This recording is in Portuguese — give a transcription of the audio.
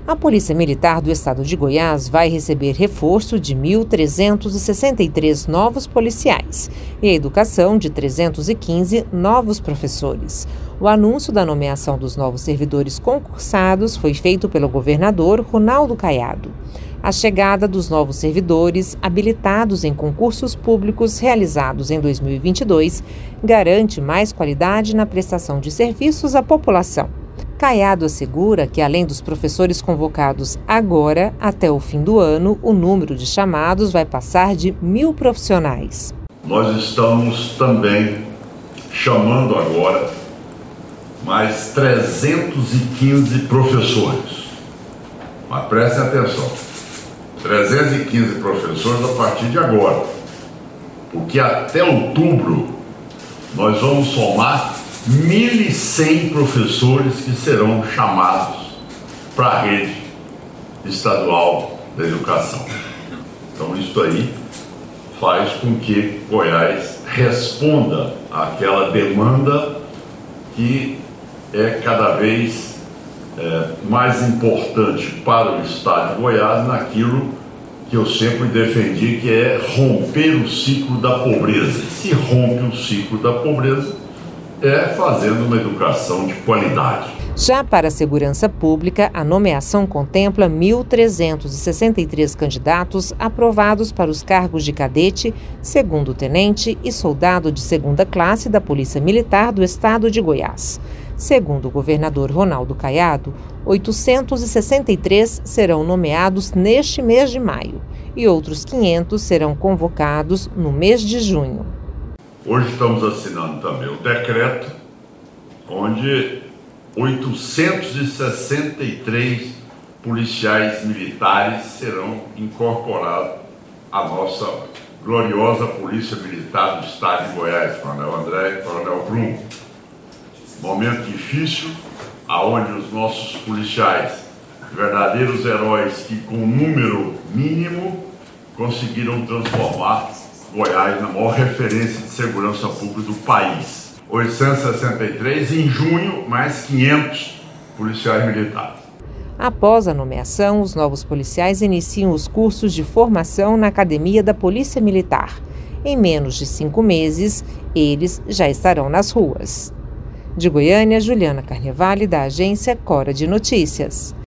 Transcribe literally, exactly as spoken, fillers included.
A Polícia Militar do Estado de Goiás vai receber reforço de mil trezentos e sessenta e três novos policiais e a educação de trezentos e quinze novos professores. O anúncio da nomeação dos novos servidores concursados foi feito pelo governador Ronaldo Caiado. A chegada dos novos servidores, habilitados em concursos públicos realizados em dois mil e vinte e dois, garante mais qualidade na prestação de serviços à população. Caiado assegura que, além dos professores convocados agora, até o fim do ano, o número de chamados vai passar de mil profissionais. Nós estamos também chamando agora mais trezentos e quinze professores. Mas prestem atenção, trezentos e quinze professores a partir de agora, porque até outubro nós vamos somar mil e cem professores que serão chamados para a rede estadual da educação. Então isso aí faz com que Goiás responda àquela demanda que é cada vez é, mais importante para o estado de Goiás naquilo que eu sempre defendi, que é romper o ciclo da pobreza. Se rompe o ciclo da pobreza, é fazendo uma educação de qualidade. Já para a segurança pública, a nomeação contempla mil trezentos e sessenta e três candidatos aprovados para os cargos de cadete, segundo-tenente e soldado de segunda classe da Polícia Militar do Estado de Goiás. Segundo o governador Ronaldo Caiado, oitocentos e sessenta e três serão nomeados neste mês de maio e outros quinhentos serão convocados no mês de junho. Hoje estamos assinando também o decreto onde oitocentos e sessenta e três policiais militares serão incorporados à nossa gloriosa Polícia Militar do Estado de Goiás, Coronel André e Coronel Bruno. Momento difícil, aonde os nossos policiais, verdadeiros heróis que com número mínimo conseguiram transformar Goiás na maior referência de segurança pública do país. oitocentos e sessenta e três, em junho, mais quinhentos policiais militares. Após a nomeação, os novos policiais iniciam os cursos de formação na Academia da Polícia Militar. Em menos de cinco meses, eles já estarão nas ruas. De Goiânia, Juliana Carnevale, da agência Cora de Notícias.